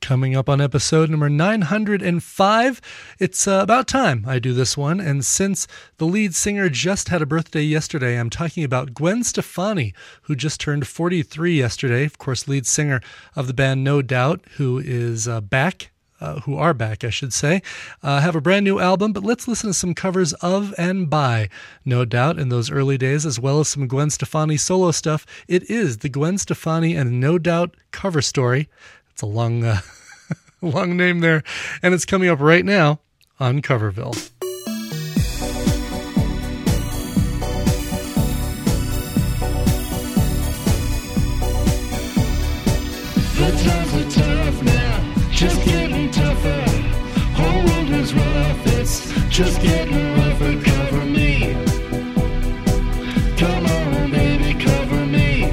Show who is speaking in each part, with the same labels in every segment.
Speaker 1: Coming up on episode number 905, it's about time I do this one, and since the lead singer just had a birthday yesterday, I'm talking about Gwen Stefani, who just turned 43 yesterday, of course, lead singer of the band No Doubt, who is back. Who are back, I should say, have a brand new album, but let's listen to some covers of and by No Doubt in those early days, as well as some Gwen Stefani solo stuff. It is the Gwen Stefani and No Doubt cover story. It's a long, long name there, and it's coming up right now on Coverville.
Speaker 2: The times are tough now, just getting tougher. Whole world is rough, it's just getting rougher. Cover me, come on baby, cover me.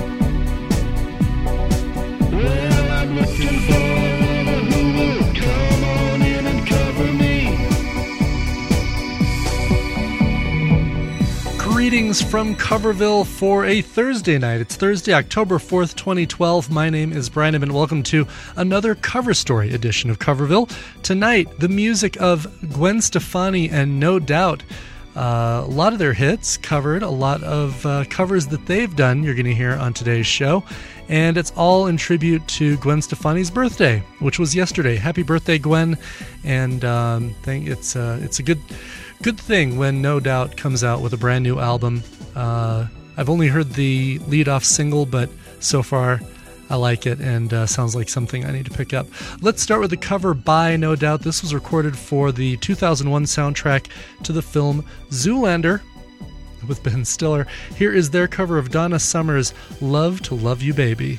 Speaker 2: Well, I'm looking for a lover who will come on in and cover me.
Speaker 1: Greetings from Coverville for a Thursday night. It's Thursday, October 4th, 2012. My name is Brian, and welcome to another cover story edition of Coverville. Tonight, the music of Gwen Stefani and No Doubt. A lot of their hits covered, a lot of covers that they've done you're going to hear on today's show. And it's all in tribute to Gwen Stefani's birthday, which was yesterday. Happy birthday, Gwen. And it's a good thing when No Doubt comes out with a brand new album. I've only heard the lead-off single, but so far I like it, and sounds like something I need to pick up. Let's start with the cover by No Doubt. This was recorded for the 2001 soundtrack to the film Zoolander with Ben Stiller. Here is their cover of Donna Summer's Love to Love You Baby.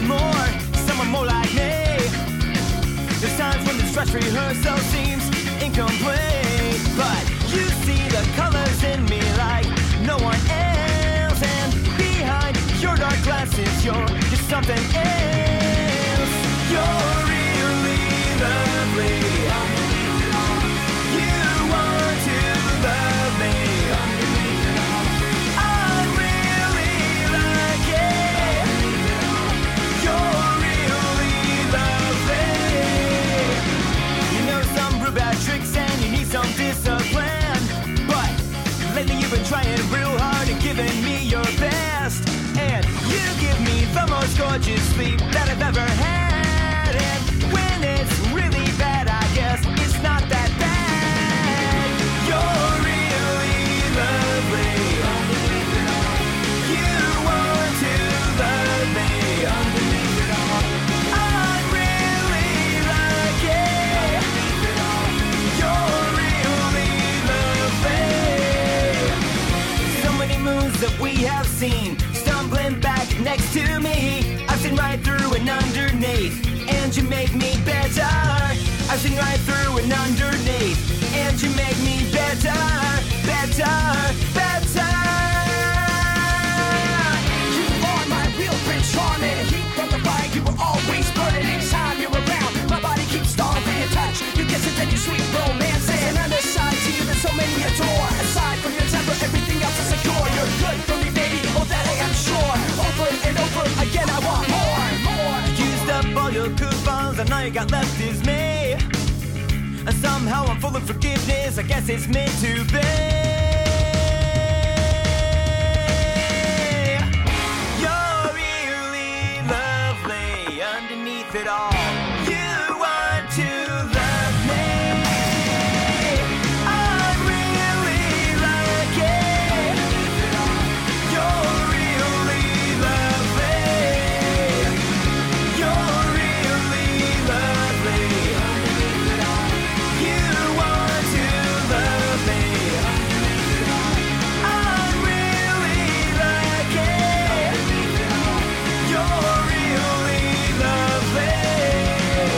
Speaker 3: more, someone more like me. There's times when this dress rehearsal seems incomplete, but you see the colors in me like no one else, and behind your dark glasses you're just something else. You're really lovely. You want to love me. I'm really like it. You're really lovely. You know some real bad tricks and you need some discipline, but lately you've been trying real hard and giving me your best, and you give me the most gorgeous sleep that I've ever had. And when it's really bad, I guess it's not that bad. You're really lovely. You want to love me. I'm really like it. You're really lovely. So many moons that we have seen stumbling back next to me. I've seen right through and underneath, and you make me better. I've seen right through and underneath, and you make me better, better, better.
Speaker 4: You are my real Prince Charming. Heat from the fire, you were always burning. Anytime you're around, my body keeps starving in touch. You kiss it and you sweet romance. And underside to you that so many adore. Aside from your temper, everything else is secure. You're good for me, baby, oh that I am sure. Over and over again, I want more, more.
Speaker 3: Used up all your coupons, and all you got left is me. And somehow I'm full of forgiveness, I guess it's meant to be. You're really lovely underneath it all. You want to love me. I'm really like it. You're really lovely. You're really lovely. You want to love me. I'm really like it. You're really lovely.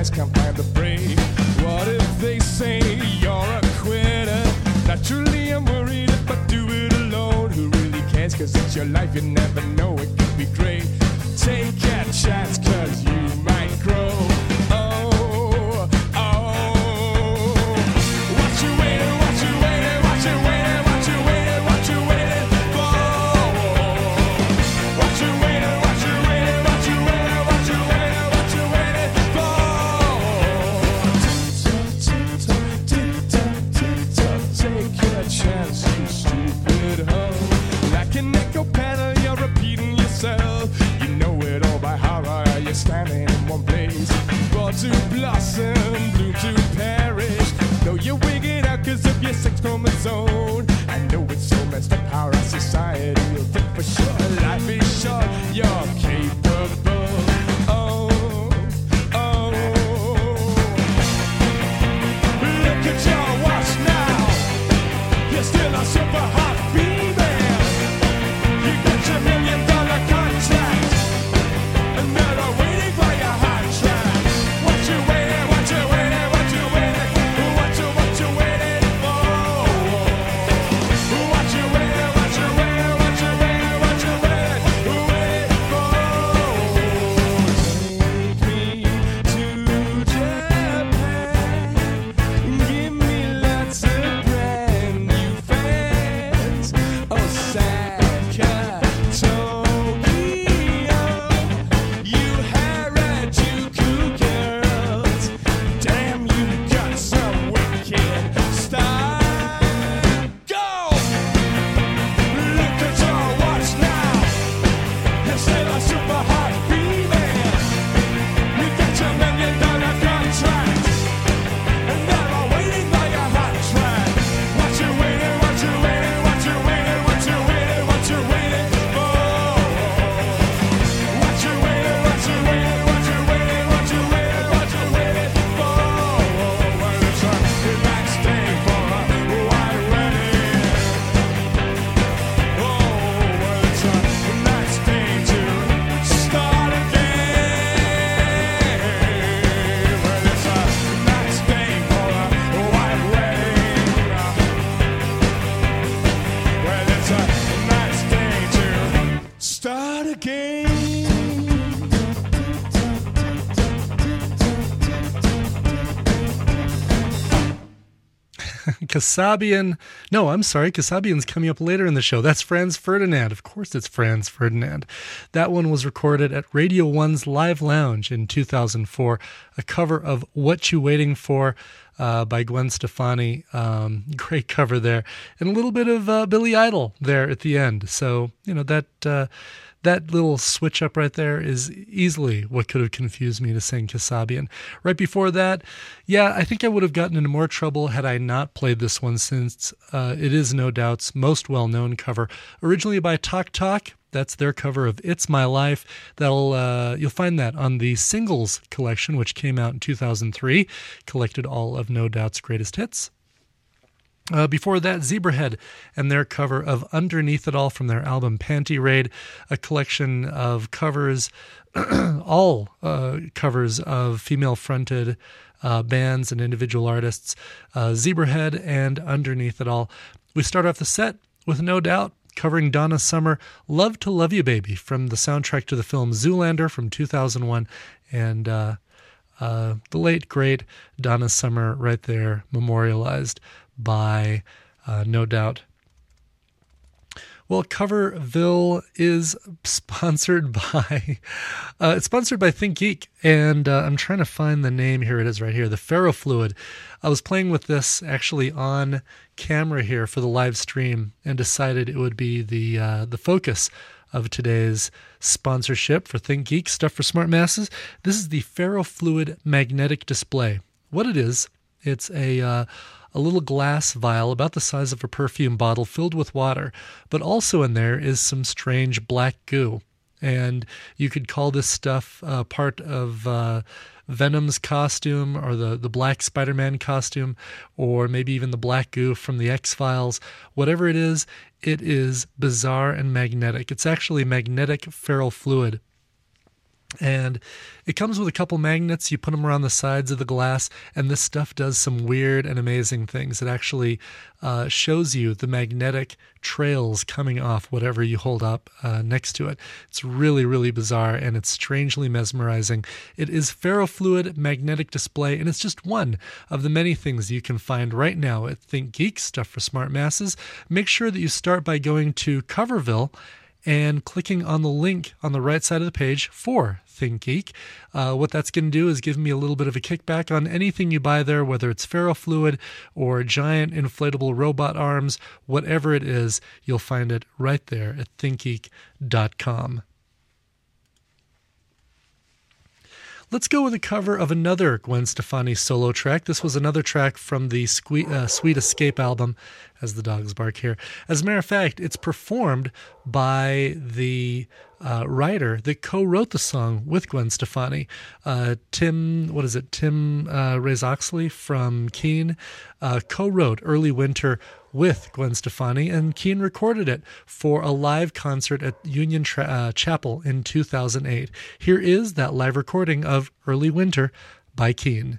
Speaker 5: guys can't find the brave. What if they say you're a quitter? Naturally I'm worried if I do it alone. Who really cares? Cause it's your life, you never know, it could be great. Take a chance cause you might grow. Oh, oh. What you waiting, what you waiting, what you waiting, what you waiting, what you waiting for? What you waiting, what you waiting, what you waiting, what you waiting, what you waiting for? Take a chance, you stupid hoe. Like an echo panel, you're repeating yourself. You know it all by heart, or you're standing in one place. Born to blossom, bloom to perish. Know you're wigging out cause of your sex chromosome. I know it's so messed up how our society will think for sure. Life is short, you're capable. Oh, oh. Look at your watch now. You're still a super hot female. You got your $1 million contract, and now they're waiting for your hot track. What you waiting, what you waiting, what you waiting, what you waiting for? What you waiting, what you waiting, what you waiting, what you waiting for? Take me to Japan, give me lots of brand new fans. Osaka, Tokyo, you Harajuku girls. Damn, you got some wicked style. Go! Look at your watch now. You're still a super hot female. You got your $1 million contract, and now I'm waiting for your hot track. What you waiting, what you waiting, what you waiting, what you waiting, what you waiting for? What you waiting, what you waiting, what you waiting, what you waiting, what you waiting for? Well, it's a relaxed day for a white wedding. Oh, well, it's a nice day to start again. Well, it's a nice day for a white wedding. Well, it's a nice day to start again.
Speaker 1: Kasabian. No, I'm sorry. Kasabian's coming up later in the show. That's Franz Ferdinand. Of course, it's Franz Ferdinand. That one was recorded at Radio 1's Live Lounge in 2004. A cover of What You Waiting For by Gwen Stefani. Great cover there. And a little bit of Billy Idol there at the end. So, you know, that little switch up right there is easily what could have confused me to sing Kasabian. Right before that, yeah, I think I would have gotten into more trouble had I not played this one, since it is No Doubt's most well-known cover. Originally by Talk Talk. That's their cover of It's My Life. You'll find that on the Singles collection, which came out in 2003, collected all of No Doubt's greatest hits. Before that, Zebrahead and their cover of Underneath It All from their album Panty Raid, a collection of covers, all covers of female-fronted bands and individual artists, Zebrahead and Underneath It All. We start off the set with No Doubt covering Donna Summer, Love to Love You Baby, from the soundtrack to the film Zoolander from 2001, and the late, great Donna Summer right there, memorialized by No Doubt. Well, Coverville is sponsored by it's sponsored by Think Geek, and I'm trying to find the name. Here it is right here, the Ferrofluid. I was playing with this actually on camera here for the live stream and decided it would be the focus of today's sponsorship for Think Geek, Stuff for Smart Masses. This is the Ferrofluid magnetic display. What it is, it's a little glass vial about the size of a perfume bottle filled with water, but also in there is some strange black goo. And you could call this stuff part of Venom's costume, or the Black Spider-Man costume, or maybe even the black goo from the X-Files. Whatever it is bizarre and magnetic. It's actually magnetic ferrofluid. And it comes with a couple magnets. You put them around the sides of the glass, and this stuff does some weird and amazing things. It actually shows you the magnetic trails coming off whatever you hold up next to it. It's really, really bizarre, and it's strangely mesmerizing. It is ferrofluid magnetic display, and it's just one of the many things you can find right now at Think Geek, stuff for smart masses. Make sure that you start by going to Coverville and clicking on the link on the right side of the page for Think Geek. What that's going to do is give me a little bit of a kickback on anything you buy there, whether it's ferrofluid or giant inflatable robot arms, whatever it is, you'll find it right there at thinkgeek.com. Let's go with a cover of another Gwen Stefani solo track. This was another track from the Sweet Escape album, as the dogs bark here. As a matter of fact, it's performed by the writer that co-wrote the song with Gwen Stefani. Tim Reyes-Oxley from Keane co-wrote Early Winter with Gwen Stefani, and Keane recorded it for a live concert at Union Chapel in 2008. Here is that live recording of Early Winter by Keane.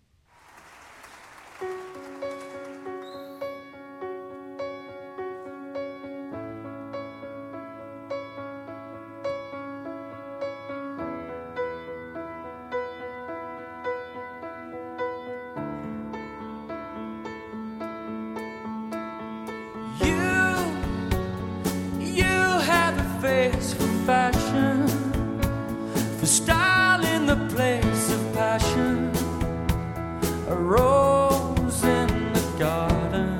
Speaker 3: Face for fashion, for style in the place of passion, a rose in the garden.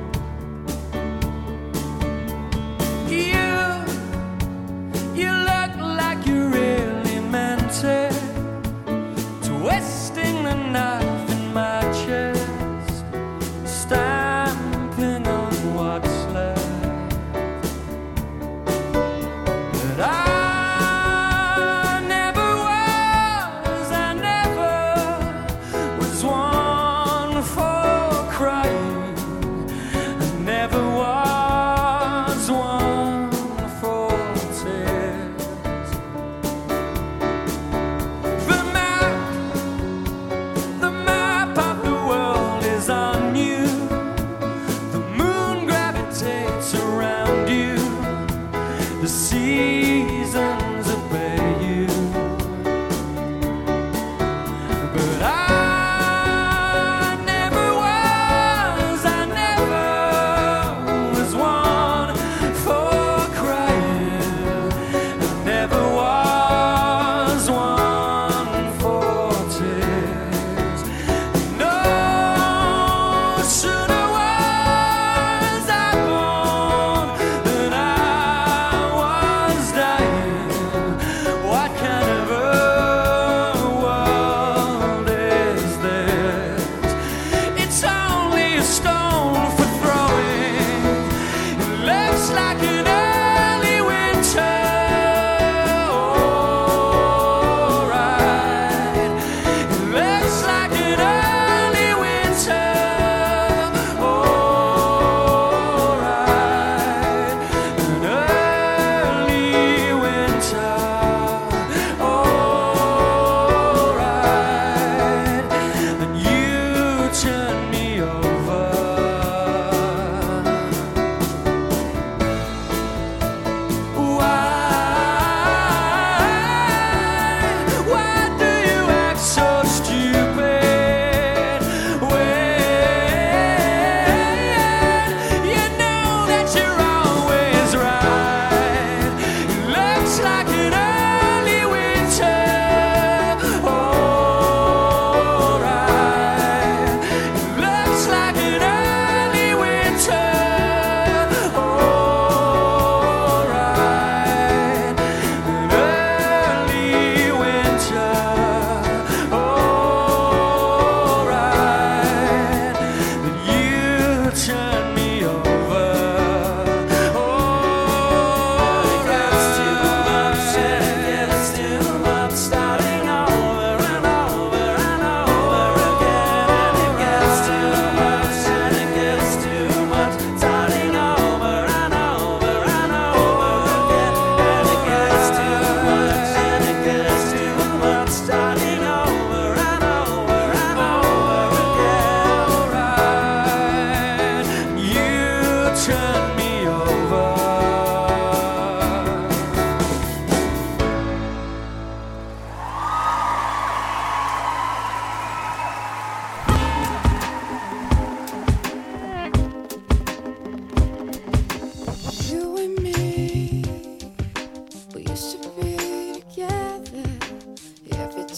Speaker 3: You look like you really meant it, twisting the knife in my chest, stamping on what's left. But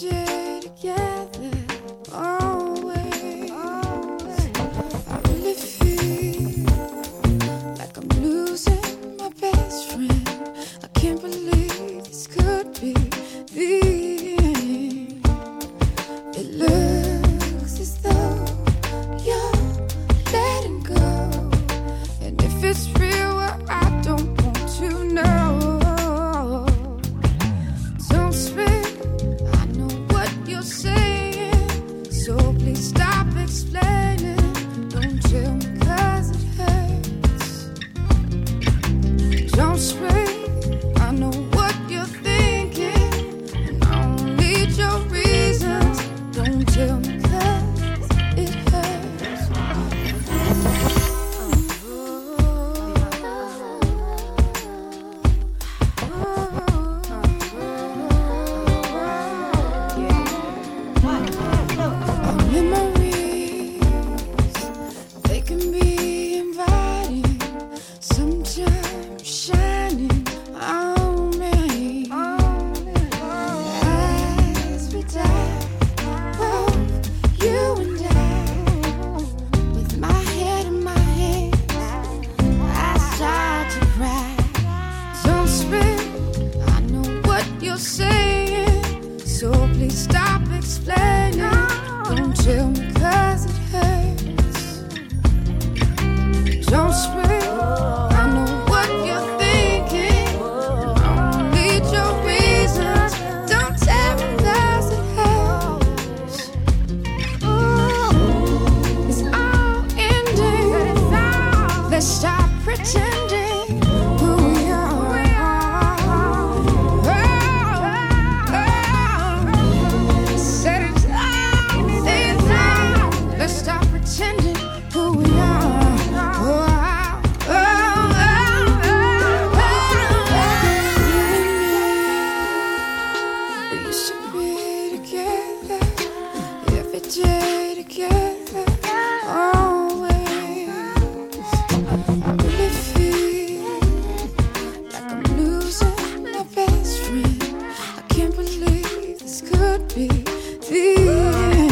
Speaker 6: day together, always. I really feel like I'm losing my best friend. I can't believe this could be the end. It looks as though you're letting go, and if it's real, well, I don't want to know. Don't speak, I know what you're saying, so please stop explaining. Don't tell me 'cause it hurts. Don't speak, I know what you're thinking, and I don't need your reasons. Don't tell me 'cause it hurts. Our memories, they can be inviting, sometimes shining on me. As we die, both you and I, with my head in my hands, I start to cry. Don't speak, I know what you're saying, so please stop explaining. Don't tell me 'cause it hurts. Don't speak, I know what you're thinking, I don't need your reasons. Don't tell me 'cause it hurts. It's all ending. Let's stop pretending who we are. Said it's all ending. Let's stop pretending who we are. We used to be together, every day together, always. I really feel like I'm losing my best friend. I can't believe this could be the end.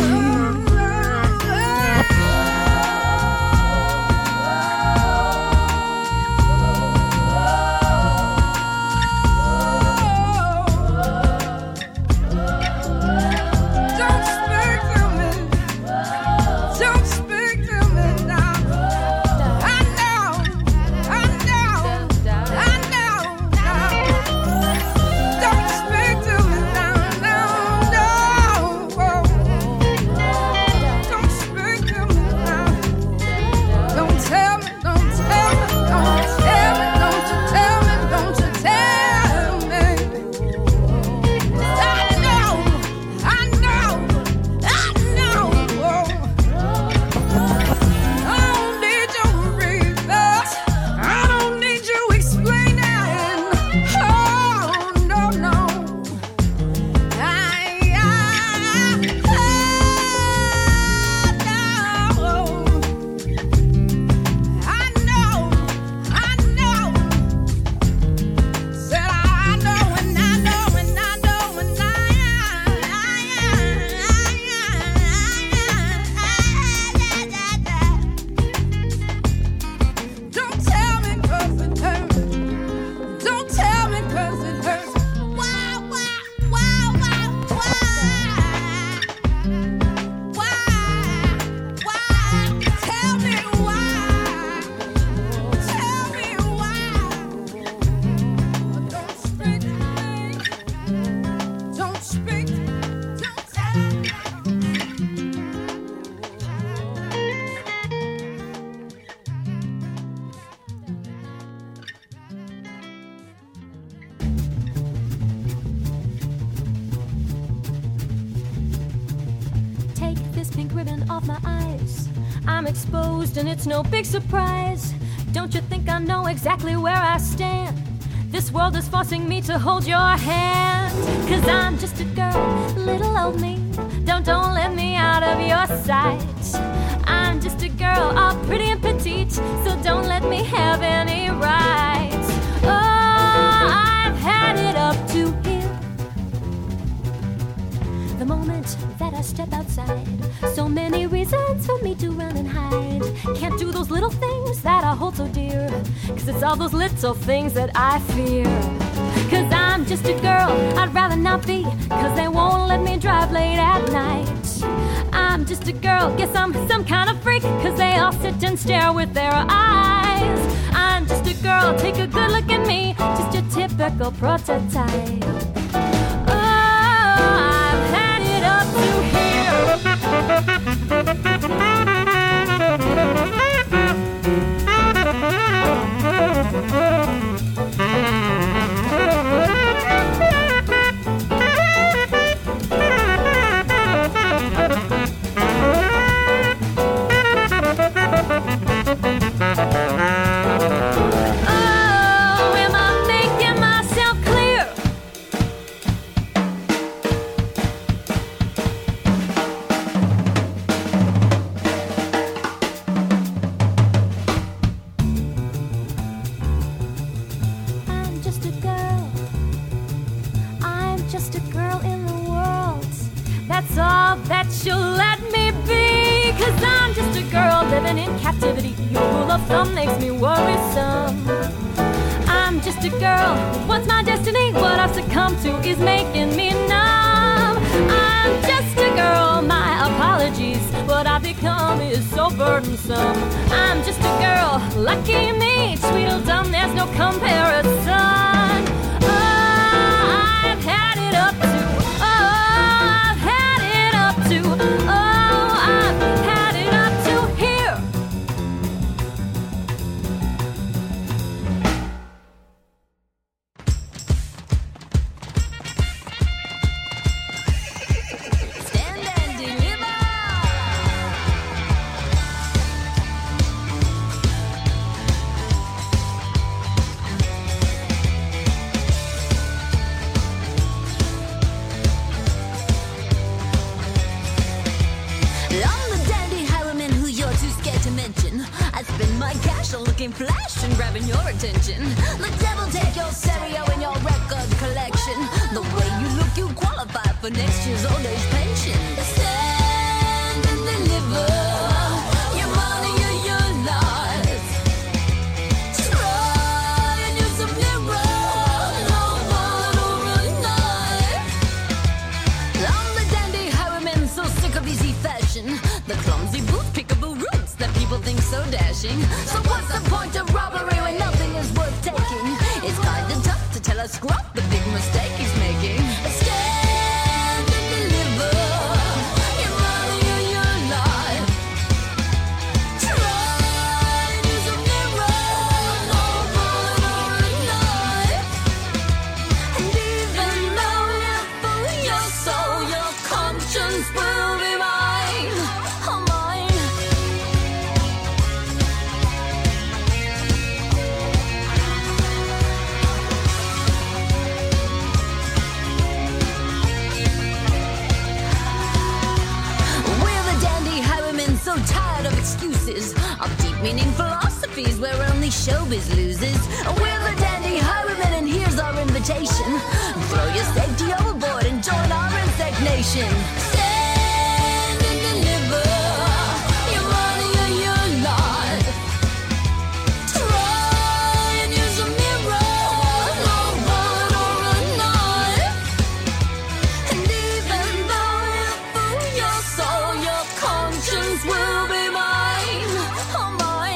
Speaker 6: Don't speak to me. Don't speak to me now. I know. Don't speak to me now. Don't speak to me now. Don't tell me. Don't you tell me. I know. I don't need your reasons. I don't need you explaining. Oh, no. I know. Said I know, and I know, and I know, and don't tell me 'cause it hurts. Don't tell me 'cause it hurts. Why? Tell me why. Don't speak to me. Don't speak. Don't tell me.
Speaker 7: Take this pink ribbon off my eyes. I'm exposed and it's no big surprise. Don't you think I know exactly where I stand? This world is forcing me to hold your hand. 'Cause I'm just a girl, little old me. Don't let me out of your sight. I'm just a girl, all pretty and petite, so don't let me have any rights. Oh, I've had it up to here. The moment that I step outside. So many reasons for me to run and hide. Can't do those little things that I hold so dear. Cause it's all those little things that I fear. Cause I'm just a girl, I'd rather not be. Cause they won't let me drive late at night. I'm just a girl, guess I'm some kind of freak. Cause they all sit and stare with their eyes. I'm just a girl, take a good look at me. Just your typical prototype. Oh, I've had it up to here. Oh, am I making myself clear? I'm just a girl. I'm just a girl in the world. That's all that you'll let me be. Cause I'm just a girl living in captivity. Your rule of thumb makes me worrisome. I'm just a girl, what's my destiny? What I've succumbed to is making me numb. I'm just a girl, my apologies. What I've become is so burdensome. I'm just a girl, lucky me. Tweedledum, there's no comparison. Oh, I've had it up to. Oh, I've had it up to. Oh, I've had it up to here.
Speaker 8: Stand and deliver. I'm the dandy highwayman who you're too scared to mention. I spend my cash on looking flash and grabbing your attention. The devil take your stereo and your record collection. The way you look, you qualify for next year's old age pension. Stand and deliver your money or your life. Try and use a mirror, no one overnight. I'm the dandy highwayman, so sick of easy fashion. The clumsy booth, peekaboo roots that people think so dashing. So what's the point of robbery when nothing is worth taking? It's kinda tough to tell a scrub the big mistake he's making. Stand and deliver your money or your life. Try and use a mirror, no one or a knife. And even though you fool your soul, your conscience will be mine, oh mine. We're the dandy highwaymen, so tired of excuses, of deep meaning philosophies where only showbiz loses. We're the dandy highwaymen, and here's our invitation. Throw your safety overboard and join our insect nation. Stand and deliver your money or your life. Try and use a mirror, no one or a knife. And even though you fool your soul, your conscience will be mine, oh mine.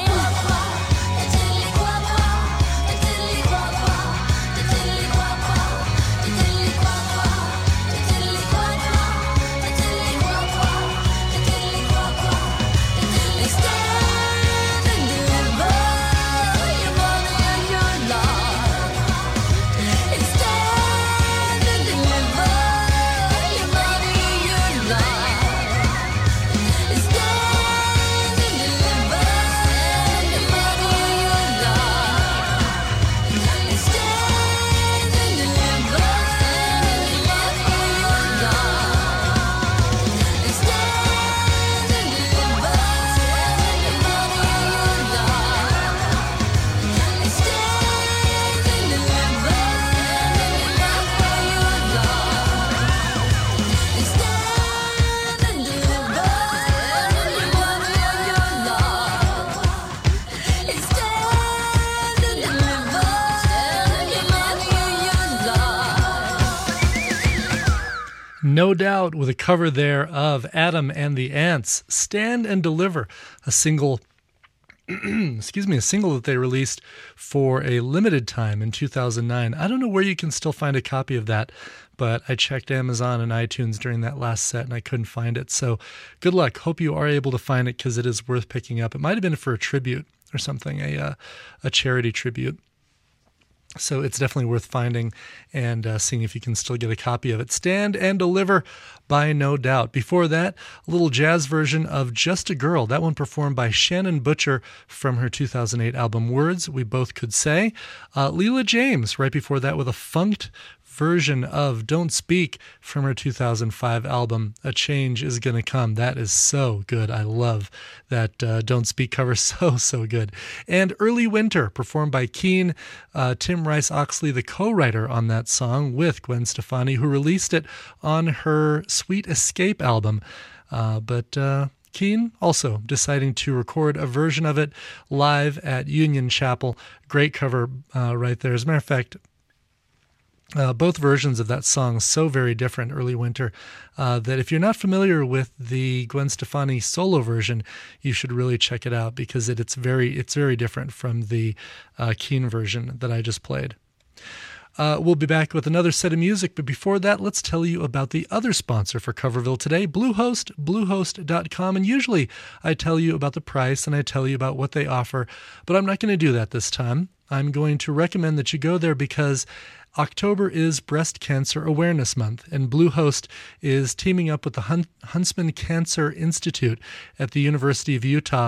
Speaker 1: No Doubt with a cover there of Adam and the Ants, Stand and Deliver, a single a single that they released for a limited time in 2009. I don't know where you can still find a copy of that, but I checked Amazon and iTunes during that last set and I couldn't find it. So good luck. Hope you are able to find it because it is worth picking up. It might have been for a tribute or something, a charity tribute. So it's definitely worth finding and seeing if you can still get a copy of it. Stand and Deliver by No Doubt. Before that, a little jazz version of Just a Girl. That one performed by Shannon Butcher from her 2008 album Words, We Both Could Say. Leela James, right before that, with a funked version of Don't Speak from her 2005 album A Change Is Gonna Come. That is so good. I love that Don't Speak cover. So good. And Early Winter, performed by Keen, Tim Rice Oxley, the co-writer on that song with Gwen Stefani, who released it on her Sweet Escape album. But Keen also deciding to record a version of it live at Union Chapel. Great cover right there. As a matter of fact, both versions of that song so very different, Early Winter, that if you're not familiar with the Gwen Stefani solo version, you should really check it out because it's very different from the Keen version that I just played. We'll be back with another set of music, but before that, let's tell you about the other sponsor for Coverville today, Bluehost, Bluehost.com. And usually I tell you about the price and I tell you about what they offer, but I'm not going to do that this time. I'm going to recommend that you go there because October is Breast Cancer Awareness Month, and Bluehost is teaming up with the Huntsman Cancer Institute at the University of Utah.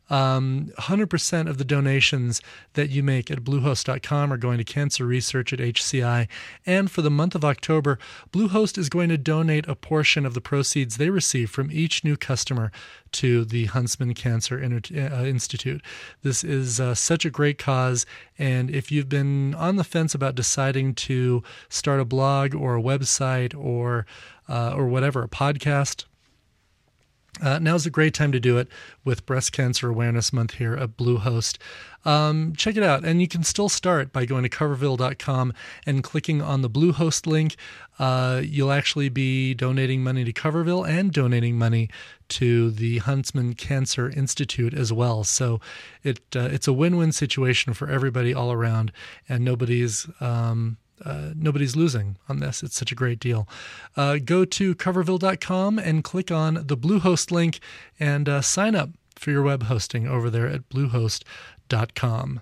Speaker 1: 100% of the donations that you make at Bluehost.com are going to cancer research at HCI. And for the month of October, Bluehost is going to donate a portion of the proceeds they receive from each new customer to the Huntsman Cancer Institute. This is such a great cause, and if you've been on the fence about deciding to start a blog or a website or whatever, a podcast, now's a great time to do it with Breast Cancer Awareness Month here at Bluehost. Check it out, and you can still start by going to coverville.com and clicking on the Bluehost link. You'll actually be donating money to Coverville and donating money to the Huntsman Cancer Institute as well. So it's a win-win situation for everybody all around, and nobody's losing on this. It's such a great deal. Go to coverville.com and click on the Bluehost link and sign up for your web hosting over there at bluehost.com.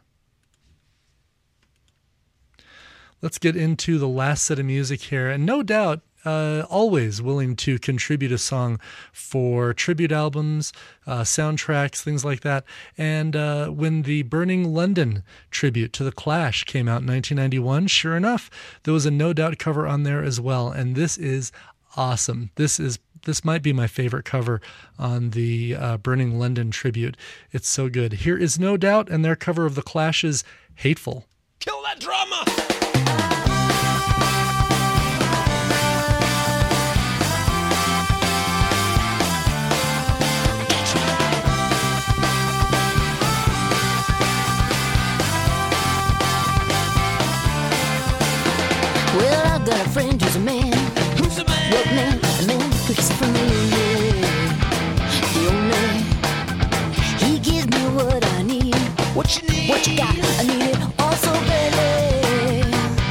Speaker 1: Let's get into the last set of music here. And no doubt, always willing to contribute a song for tribute albums, soundtracks, things like that. And when the Burning London tribute to The Clash came out in 1991, sure enough, there was a No Doubt cover on there as well. And this is awesome. This might be my favorite cover on the Burning London tribute. It's so good. Here is No Doubt and their cover of The Clash's Hateful.
Speaker 5: Kill that drama!
Speaker 8: Well, I've got a friend who's a man.
Speaker 5: Who's the man?
Speaker 8: What man? A man who gets it from me. The old man. He gives me what I need.
Speaker 5: What you need?
Speaker 8: What you got? I need it also, baby.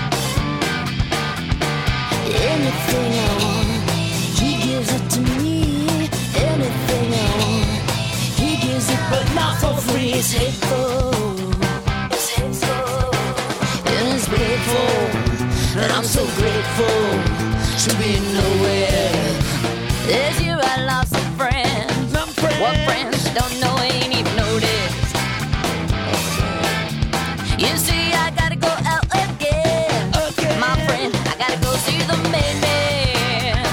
Speaker 8: Anything I want, he gives it to me. Anything I want, he gives it, but not for free. It's hateful. It's hateful. And it's hateful. And I'm so grateful to be nowhere. This year I lost a friend. One friend don't know, ain't even noticed. You see, I gotta go out again. My friend, I gotta go see the main man.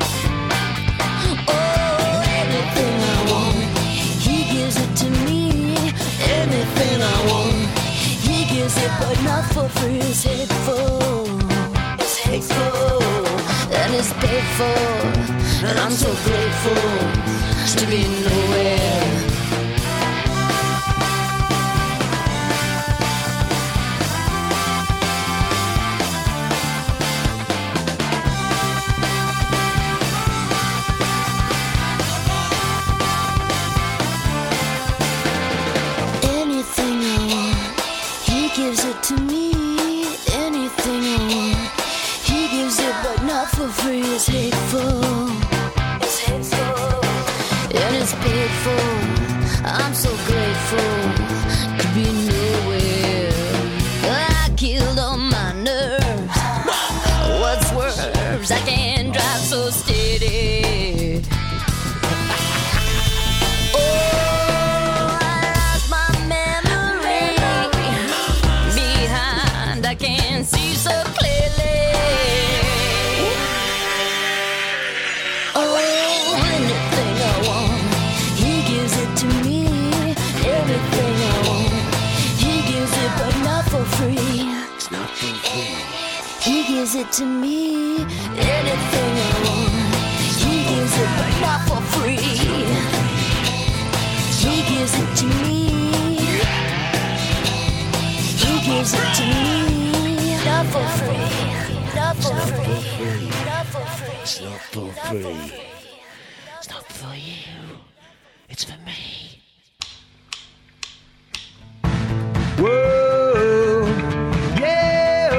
Speaker 8: Oh, anything I want, he gives it to me. Anything I want, he gives it, but not for free. It's hateful. And it's painful, and I'm so grateful to be nowhere. to me anything I want. He gives it, but not for free. It's hateful. It's hateful. And it's paid for. I'm so grateful to be nowhere. I killed all my nerves. What's worse, I can't drive so steady. Oh, I lost my memory behind. I can't see so clearly. Oh, anything I want, he gives it to me. Everything I want, he gives it, but not for free. It's not for free. He gives it to me. Anything I want, he gives it, but not for free. He gives it to me. He gives it to me. Not for free. Not for free. Not for free.
Speaker 2: It's not for free. It's not for you. It's for me.
Speaker 3: Whoa, yeah,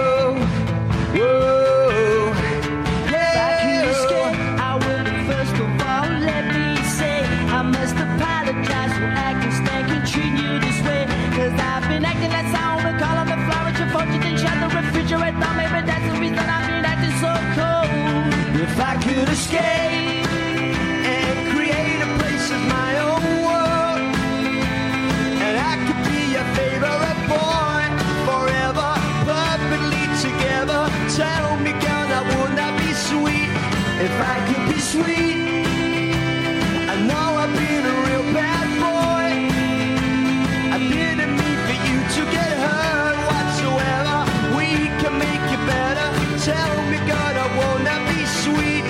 Speaker 3: whoa, yeah. If I could escape, I would first of all let me say I must apologize for acting stank and treating you this way. Cause I've been acting like sound and calling the flower, your fortune and shut the refrigerator. Maybe that's the reason I've been acting so cold. If I could escape and create a place of my own world, and I could be your favorite boy forever, perfectly together. Tell me, girl, that would not be sweet if I could be sweet. I know I've been a real bad boy. I didn't mean for you to get hurt whatsoever. We can make it better. Tell me, girl, that would not be sweet.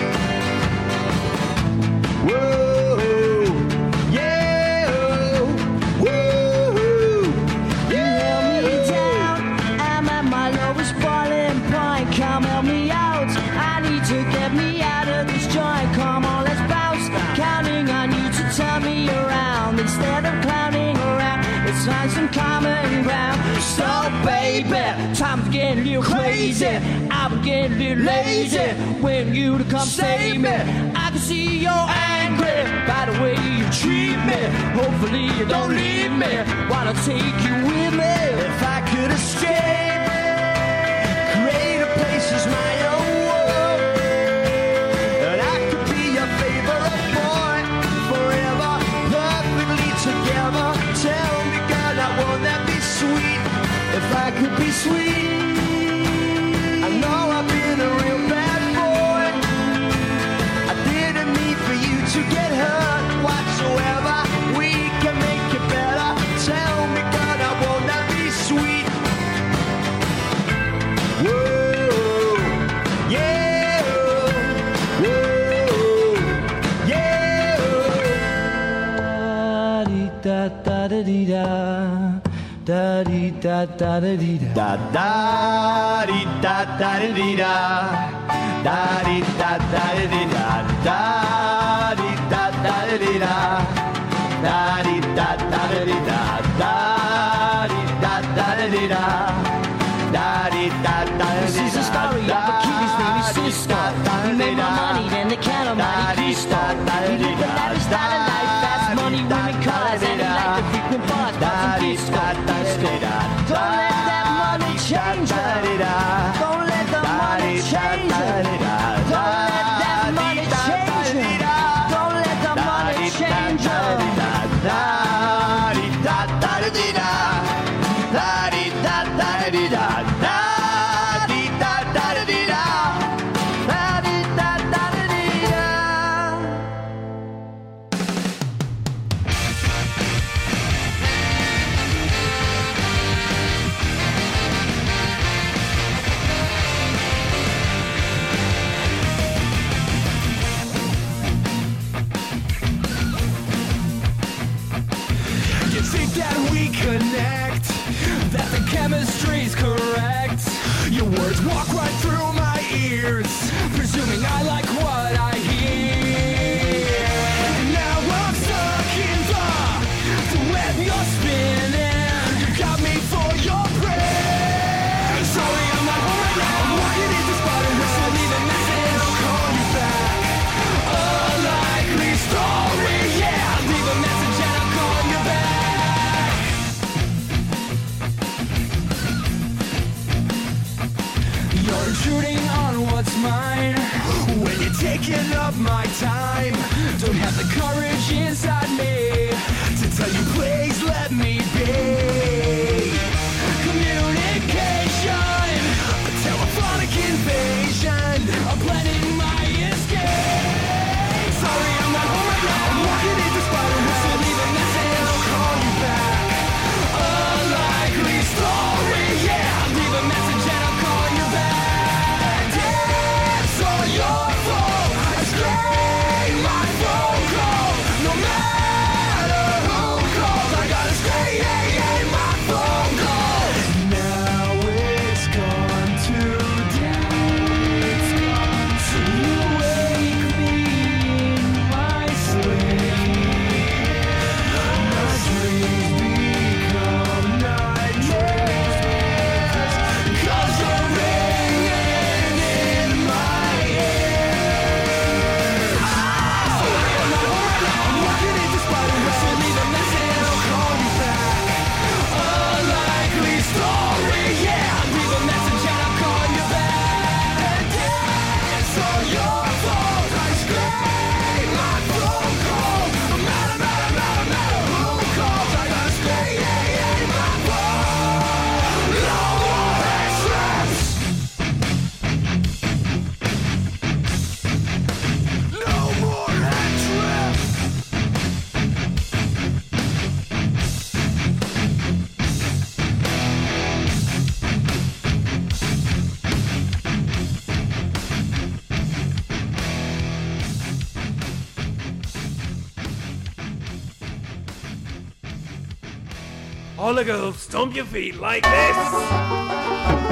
Speaker 3: Whoa, yeah, whoa. You held me down. I'm at my lowest boiling point. Come help me out. I need to get me out of this joint. Come on, let's bounce. Counting on you to turn me around. Instead of clowning around, let's find some common ground. So, baby, time's getting a little crazy. I'm getting a little lazy. When you to come save me, I can see you're angry by the way you treat me. Hopefully you don't leave me. Wanna take you with me. If I could escape, create a place as my own world, and I could be your favorite boy forever, perfectly together. Tell me, girl, that won't that be sweet? If I could be sweet, I know I've been a real bad boy. I didn't mean for you to get hurt whatsoever. We can make it better. Tell me, girl, that won't that be sweet? Whoa, yeah, whoa, yeah. Da da da dee da, da dee da da da dee da, da dee da da dee da, da dee da da dee da, da dee da da dee da, da dee da da dee da, da dee da da dee da, da dee da da. This is a story of a kid whose name is Cisco. He made more money than the Count of Monte Cristo. He lived a lavish style of life, fast money, women, cars, and he liked the frequent bars, bars and disco. Don't let that money change her. Don't let the money change her. Don't let that money change her. courage inside me to tell you, please let me be. Communication, a telephonic invasion, I'm planning my escape. Sorry, I'm not home right now. I'm walking into spider whistle, leave a message, I'll call you back. A likely story, yeah. Leave a message and I'll call you back. It's all your fault. I scream my phone call. No matter who calls, I gotta scream my phone call. Now it's gone today. It's gone. So you wake me in my sleep. My dreams become nightmares. 'Cause you're ringing in my ear. I'm walking into spider whistle, leave a message, I'll call you back. A likely story, yeah. Leave a message and I'll call you back. It's all your fault. I scream my phone call. No matter who calls, I gotta scream my phone. No more extras. No more extras.
Speaker 5: All the girls, stomp your feet like this.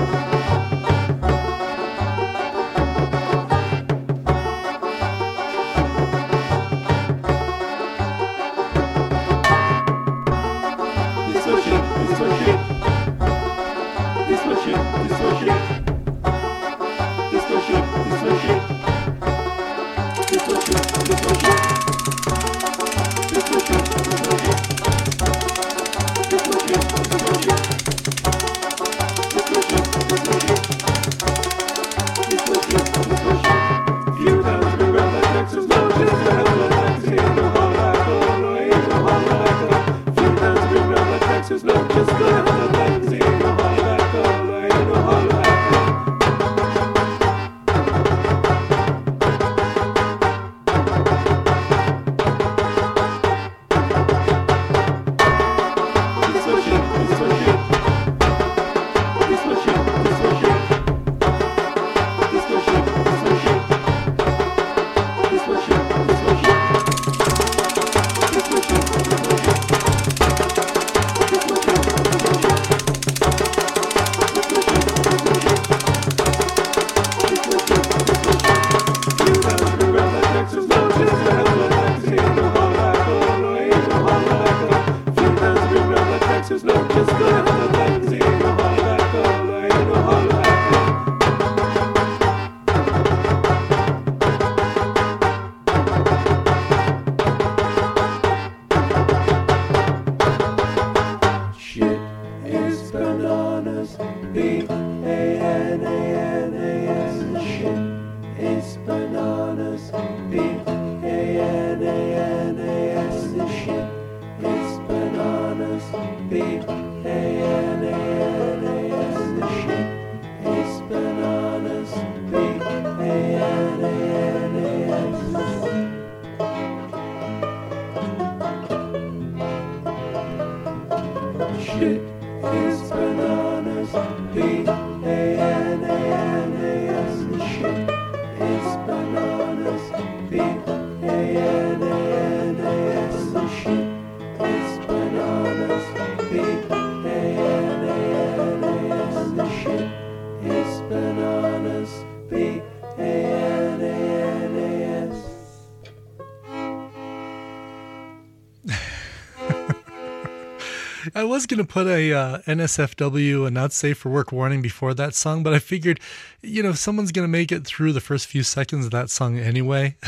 Speaker 1: I was going to put a NSFW, a not safe for work warning before that song, but I figured, if someone's going to make it through the first few seconds of that song anyway,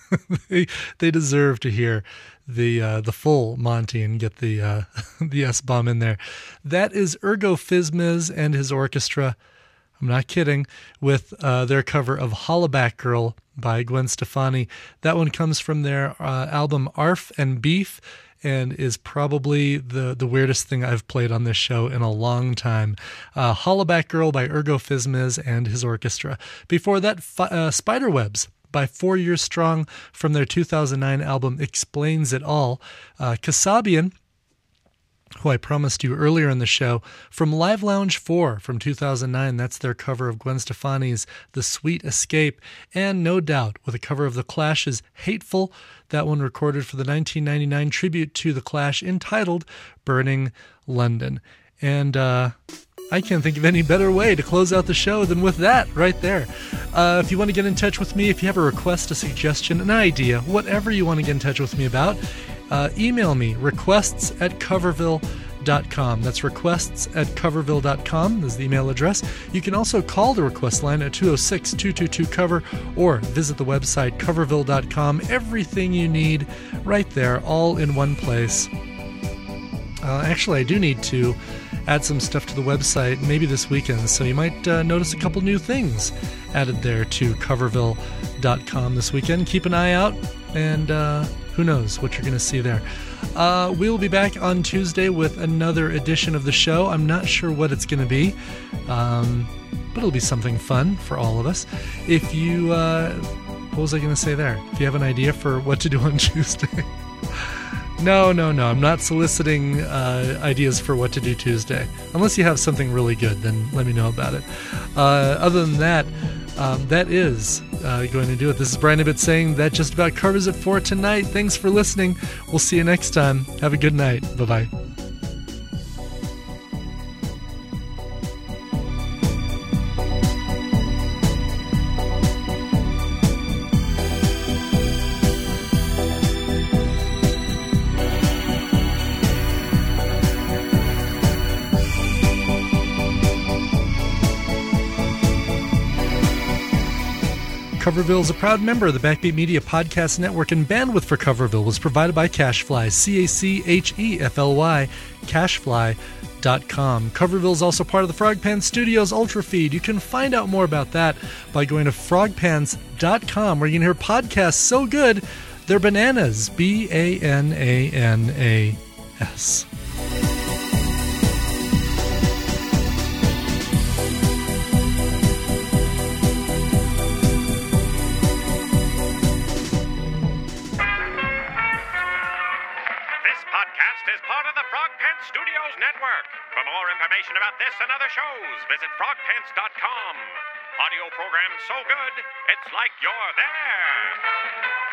Speaker 1: they deserve to hear the full Monty and get the the S-bomb in there. That is Ergo Phizmiz and his orchestra. I'm not kidding, with their cover of Hollaback Girl by Gwen Stefani. That one comes from their album Arf and Beef, and is probably the weirdest thing I've played on this show in a long time. Hollaback Girl by Ergo Fizmiz and his orchestra. Before that, Spiderwebs by 4 Years Strong from their 2009 album Explains It All. Kasabian, who I promised you earlier in the show, from Live Lounge 4 from 2009. That's their cover of Gwen Stefani's The Sweet Escape. And No Doubt with a cover of The Clash's Hateful. That one recorded for the 1999 tribute to The Clash entitled Burning London. And I can't think of any better way to close out the show than with that right there. If you want to get in touch with me, if you have a request, a suggestion, an idea, whatever you want to get in touch with me about, email me, requests@coverville.com. That's requests@coverville.com is the email address. You can also call the request line at 206-222-COVER or visit the website coverville.com. Everything you need right there, all in one place. Actually, I do need to add some stuff to the website maybe this weekend, so you might notice a couple new things added there to coverville.com this weekend. Keep an eye out, and who knows what you're going to see there. We'll be back on Tuesday with another edition of the show. I'm not sure what it's going to be, but it'll be something fun for all of us. If you, what was I going to say there? If you have an idea for what to do on Tuesday. No, I'm not soliciting ideas for what to do Tuesday. Unless you have something really good, then let me know about it. Other than that, that is going to do it. This is Brian Ibbott saying that just about covers it for tonight. Thanks for listening. We'll see you next time. Have a good night. Bye-bye. Coverville is a proud member of the Backbeat Media Podcast Network, and bandwidth for Coverville was provided by Cashfly, CACHEFLY, Cashfly.com. Coverville is also part of the Frogpants Studios Ultra Feed. You can find out more about that by going to frogpants.com, where you can hear podcasts so good they're bananas. BANANAS.
Speaker 9: For more information about this and other shows, visit frogpants.com. Audio programs so good, it's like you're there.